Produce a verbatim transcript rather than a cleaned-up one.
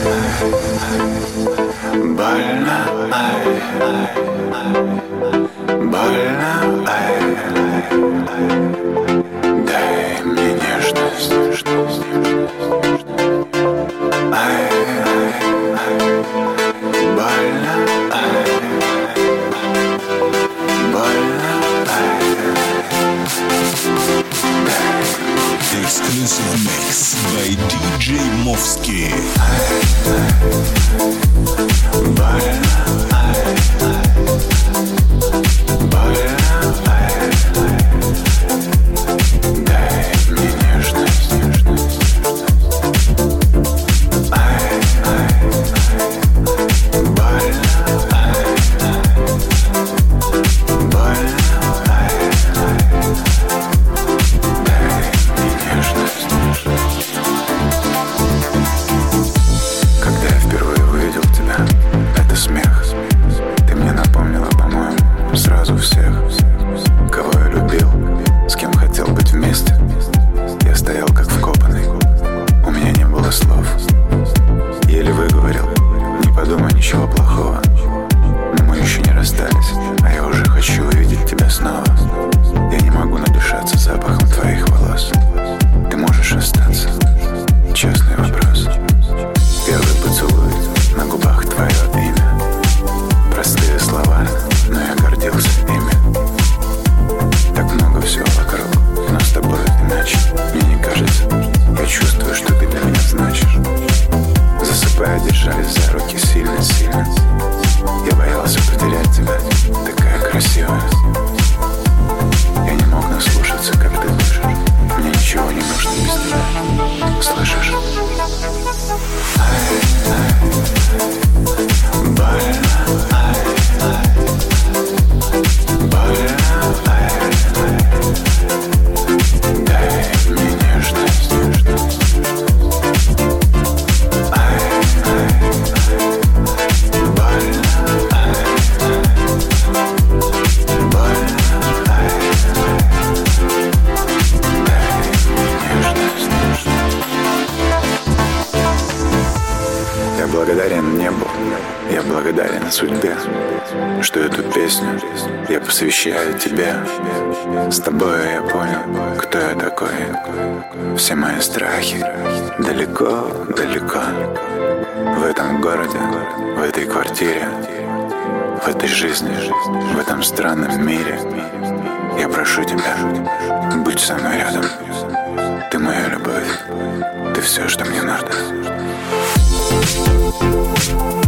больно, ай, больно, ай, дай мне нежность, ай, больно, ай, больно, ай, Exclusive mix by ди джей Movsky. больно, ай, больно, ай, дай мне нежность, ай, больно, ай, больно, ай, дай мне нежность. Когда я впервые увидел тебя, это смех. Ты мне напомнила, по-моему, сразу всех, кого я любил, с кем хотел быть вместе. Я стоял как вкопанный, у меня не было слов. Еле выговорил, не подумай ничего плохого. Но мы еще не расстались, а я уже хочу увидеть тебя снова. Я не могу надышаться запахом твоих волос. Ты можешь остаться? Честный вопрос. Первый поцелуй, на губах твое имя. Простые слова, но я гордился ими. Так много всего вокруг, но с тобой иначе. Мне не кажется, я чувствую, что ты для меня значишь. Засыпая, держались за руки сильно-сильно. Я боялся потерять тебя, такая красивая. Я не мог наслушаться, как ты дышишь. Мне ничего не нужно без тебя. Слышишь? Ай, ай, больно, ай, больно, ай, дай мне нежность, ай, больно, ай, больно, ай, дай мне нежность. Я благодарен небу, я благодарен судьбе, что эту песню я посвящаю тебе. С тобой я понял, кто я такой. Все мои страхи далеко, далеко. В этом городе, в этой квартире, в этой жизни, в этом странном мире. Я прошу тебя, будь со мной рядом. Ты моя любовь, ты все, что мне надо.